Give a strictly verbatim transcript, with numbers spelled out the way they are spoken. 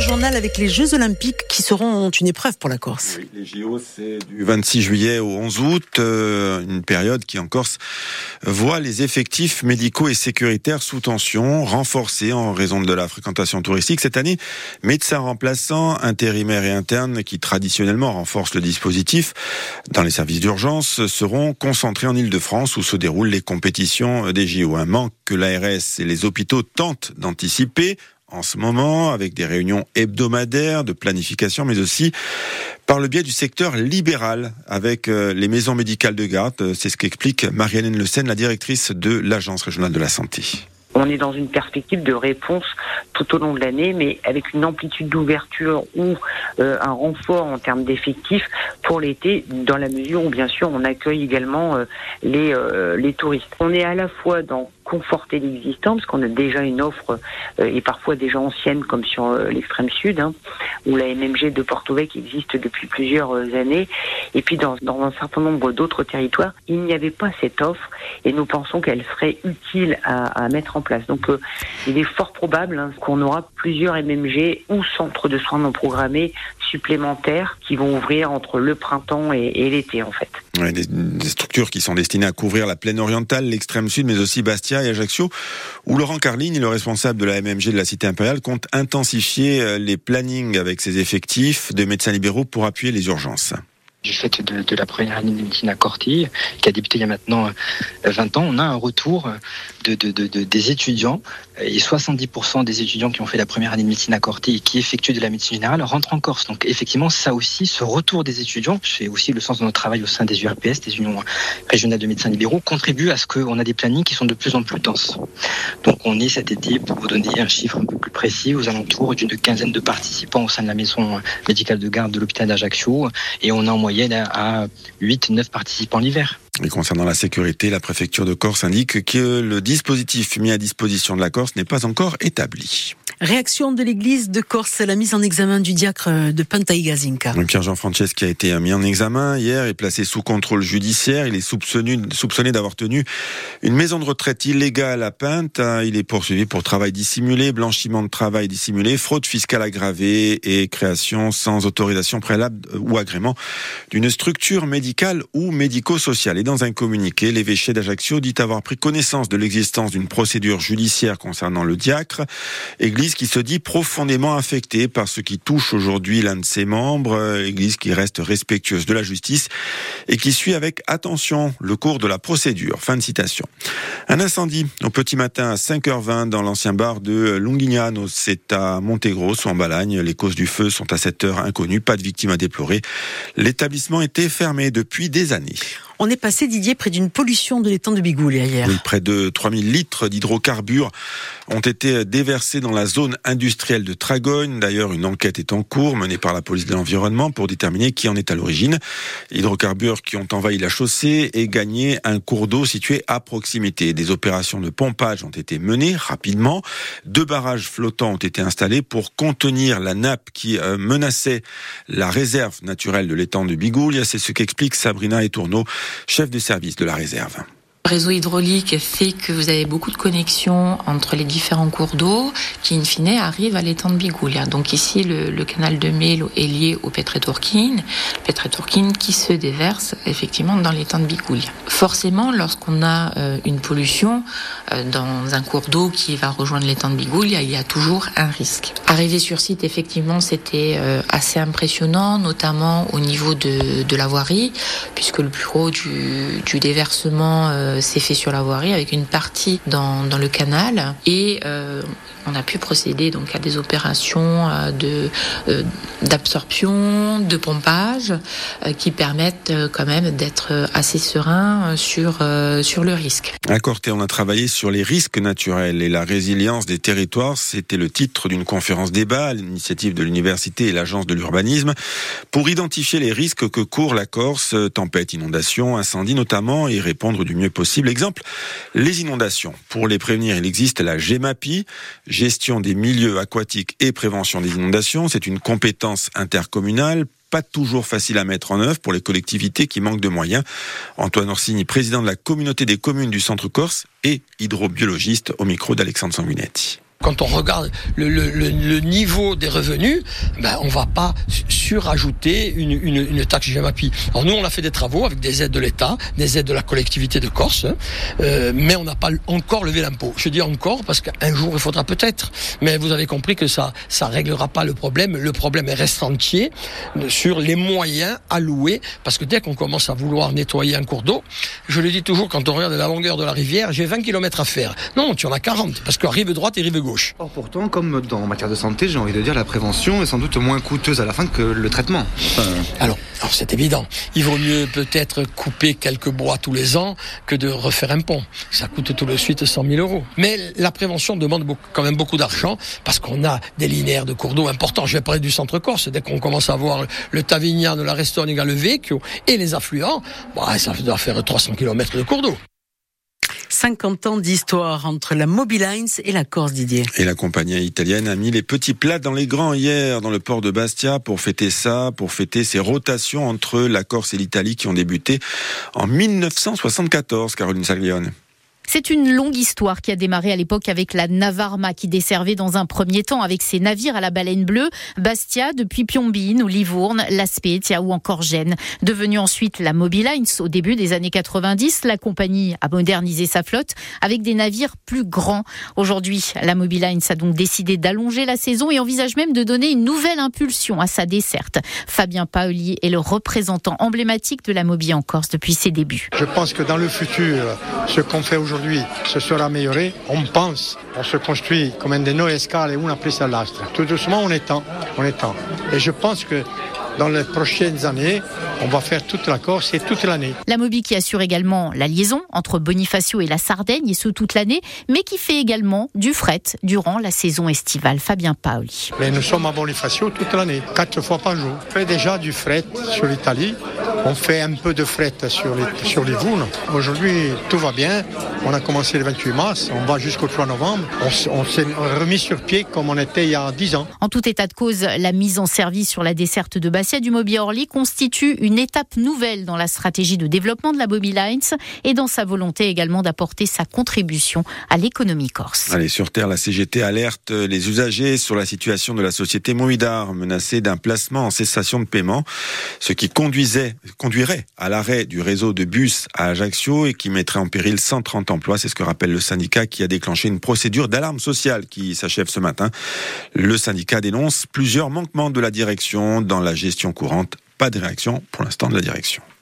journal avec les Jeux Olympiques qui seront une épreuve pour la Corse. Oui, les J O, c'est du vingt-six juillet au onze août, euh, une période qui en Corse voit les effectifs médicaux et sécuritaires sous tension, renforcés en raison de la fréquentation touristique. Cette année, médecins remplaçants, intérimaires et internes qui traditionnellement renforcent le dispositif dans les services d'urgence seront concentrés en Île-de-France où se déroulent les compétitions des J O. Un manque que l'A R S et les hôpitaux tentent d'anticiper en ce moment, avec des réunions hebdomadaires de planification, mais aussi par le biais du secteur libéral, avec les maisons médicales de garde. C'est ce qu'explique Marie-Hélène Le Sen, la directrice de l'Agence régionale de la santé. On est dans une perspective de réponse tout au long de l'année, mais avec une amplitude d'ouverture ou euh, un renfort en termes d'effectifs pour l'été, dans la mesure où, bien sûr, on accueille également euh, les, euh, les touristes. On est à la fois dans conforter l'existant, parce qu'on a déjà une offre, euh, et parfois déjà ancienne, comme sur euh, l'extrême sud, hein, où la M M G de Porto-Vecchio existe depuis plusieurs euh, années, et puis dans, dans un certain nombre d'autres territoires, il n'y avait pas cette offre, et nous pensons qu'elle serait utile à, à mettre en place. Donc euh, il est fort probable hein, qu'on aura plusieurs M M G ou centres de soins non programmés supplémentaires qui vont ouvrir entre le printemps et, et l'été en fait. Ouais, des, des structures qui sont destinées à couvrir la plaine orientale, l'extrême sud, mais aussi Bastia et Ajaccio, où Laurent Carligne, le responsable de la M M G de la Cité impériale, compte intensifier les plannings avec ses effectifs de médecins libéraux pour appuyer les urgences. Du fait de, de la première année de médecine à Cortille, qui a débuté il y a maintenant vingt ans, on a un retour de, de, de, de, des étudiants, et soixante-dix pour cent des étudiants qui ont fait la première année de médecine à Cortille et qui effectuent de la médecine générale rentrent en Corse. Donc effectivement, ça aussi, ce retour des étudiants, c'est aussi le sens de notre travail au sein des U R P S, des unions régionales de médecins libéraux, contribue à ce qu'on a des plannings qui sont de plus en plus denses. Donc on est cet été, pour vous donner un chiffre un peu plus précis, aux alentours d'une quinzaine de participants au sein de la maison médicale de garde de l'hôpital d'Ajaccio, et on a en moyenne à huit neuf participants l'hiver. Et concernant la sécurité, la préfecture de Corse indique que le dispositif mis à disposition de la Corse n'est pas encore établi. Réaction de l'église de Corse à la mise en examen du diacre de Pantaigazinca. Pierre-Jean Franceschi a été mis en examen hier et placé sous contrôle judiciaire. Il est soupçonné, soupçonné d'avoir tenu une maison de retraite illégale à Pinte. Il est poursuivi pour travail dissimulé, blanchiment de travail dissimulé, fraude fiscale aggravée et création sans autorisation préalable ou agrément d'une structure médicale ou médico-sociale. Et dans un communiqué, l'évêché d'Ajaccio dit avoir pris connaissance de l'existence d'une procédure judiciaire concernant le diacre, église qui se dit profondément affectée par ce qui touche aujourd'hui l'un de ses membres, église qui reste respectueuse de la justice et qui suit avec attention le cours de la procédure. Fin de citation. Un incendie au petit matin à cinq heures vingt dans l'ancien bar de Lunghignano, c'est à Montegrosso en Balagne. Les causes du feu sont à cette heure inconnues, pas de victimes à déplorer. L'établissement était fermé depuis des années. On est passé, Didier, près d'une pollution de l'étang de Bigoulia hier. Oui, près de trois mille litres d'hydrocarbures ont été déversés dans la zone industrielle de Tragogne. D'ailleurs, une enquête est en cours menée par la police de l'environnement pour déterminer qui en est à l'origine. Hydrocarbures qui ont envahi la chaussée et gagné un cours d'eau situé à proximité. Des opérations de pompage ont été menées rapidement. Deux barrages flottants ont été installés pour contenir la nappe qui menaçait la réserve naturelle de l'étang de Bigoulia. C'est ce qu'explique Sabrina Etourneau, chef de service de la réserve. Le réseau hydraulique fait que vous avez beaucoup de connexions entre les différents cours d'eau qui, in fine, arrivent à l'étang de Bigoulia. Donc ici, le, le canal de Melo est lié au Petre-Turquine, Petre-Turquine qui se déverse effectivement dans l'étang de Bigoulia. Forcément, lorsqu'on a euh, une pollution euh, dans un cours d'eau qui va rejoindre l'étang de Bigoulia, il y a toujours un risque. Arrivé sur site, effectivement, c'était euh, assez impressionnant, notamment au niveau de, de la voirie, puisque le plus gros du, du déversement euh, s'est fait sur la voirie avec une partie dans, dans le canal et euh, on a pu procéder donc à des opérations euh, de euh, d'absorption, de pompage euh, qui permettent euh, quand même d'être assez serein sur euh, sur le risque. À Corté, on a travaillé sur les risques naturels et la résilience des territoires. C'était le titre d'une conférence débat à l'initiative de l'université et l'agence de l'urbanisme pour identifier les risques que court la Corse, tempêtes, inondations, incendies notamment, et répondre du mieux possible. Exemple, les inondations. Pour les prévenir, il existe la GEMAPI, gestion des milieux aquatiques et prévention des inondations. C'est une compétence intercommunale, pas toujours facile à mettre en œuvre pour les collectivités qui manquent de moyens. Antoine Orsini, président de la communauté des communes du Centre Corse et hydrobiologiste au micro d'Alexandre Sanguinetti. Quand on regarde le, le, le, le niveau des revenus, ben on va pas surajouter une, une, une taxe Gemapi. Alors nous, on a fait des travaux avec des aides de l'État, des aides de la collectivité de Corse, euh, mais on n'a pas encore levé l'impôt. Je dis encore parce qu'un jour, il faudra peut-être. Mais vous avez compris que ça ça réglera pas le problème. Le problème reste entier sur les moyens alloués, parce que dès qu'on commence à vouloir nettoyer un cours d'eau, je le dis toujours, quand on regarde la longueur de la rivière, j'ai vingt kilomètres à faire. Non, tu en as quarante, parce que rive droite et rive gauche. Or pourtant, comme dans en matière de santé, j'ai envie de dire, la prévention est sans doute moins coûteuse à la fin que le traitement. Enfin... Alors, alors, c'est évident. Il vaut mieux peut-être couper quelques bois tous les ans que de refaire un pont. Ça coûte tout de suite cent mille euros. Mais la prévention demande beaucoup, quand même beaucoup d'argent, parce qu'on a des linéaires de cours d'eau importants. Je vais parler du centre Corse. Dès qu'on commence à voir le Tavignane, la Restonica, le Vecchio et les affluents, bah, ça doit faire trois cents kilomètres de cours d'eau. cinquante ans d'histoire entre la Mobilines et la Corse, Didier. Et la compagnie italienne a mis les petits plats dans les grands hier dans le port de Bastia pour fêter ça, pour fêter ces rotations entre la Corse et l'Italie qui ont débuté en dix-neuf cent soixante-quatorze, Caroline Saglione. C'est une longue histoire qui a démarré à l'époque avec la Navarma qui desservait dans un premier temps avec ses navires à la baleine bleue Bastia, depuis Piombine ou Livourne, La Spezia ou encore Gênes. Devenue ensuite la Mobilines au début des années quatre-vingt-dix, la compagnie a modernisé sa flotte avec des navires plus grands. Aujourd'hui, la Mobilines a donc décidé d'allonger la saison et envisage même de donner une nouvelle impulsion à sa desserte. Fabien Paoli est le représentant emblématique de la Mobi en Corse depuis ses débuts. Je pense que dans le futur, ce qu'on fait aujourd'hui Aujourd'hui, ce sera amélioré. On pense, on se construit comme des noix escales et une après ça l'astre. Tout doucement, on est temps, on est temps. Et je pense que dans les prochaines années, on va faire toute la Corse et toute l'année. La Mobi qui assure également la liaison entre Bonifacio et la Sardaigne, et ce toute l'année, mais qui fait également du fret durant la saison estivale. Fabien Paoli. Mais nous sommes à Bonifacio toute l'année, quatre fois par jour. On fait déjà du fret sur l'Italie, on fait un peu de fret sur les, sur les Livourne. Aujourd'hui, tout va bien. On a commencé le vingt-huit mars, on va jusqu'au trois novembre. On, on s'est remis sur pied comme on était il y a dix ans. En tout état de cause, la mise en service sur la desserte de Bastia du Mobi Orly constitue une étape nouvelle dans la stratégie de développement de la Mobilines et dans sa volonté également d'apporter sa contribution à l'économie corse. Allez, sur Terre, la C G T alerte les usagers sur la situation de la société Movidar, menacée d'un placement en cessation de paiement, ce qui conduisait, conduirait à l'arrêt du réseau de bus à Ajaccio et qui mettrait en péril cent trente emplois. C'est ce que rappelle le syndicat qui a déclenché une procédure d'alarme sociale qui s'achève ce matin. Le syndicat dénonce plusieurs manquements de la direction dans la gestion courante. Pas de réaction pour l'instant de la direction.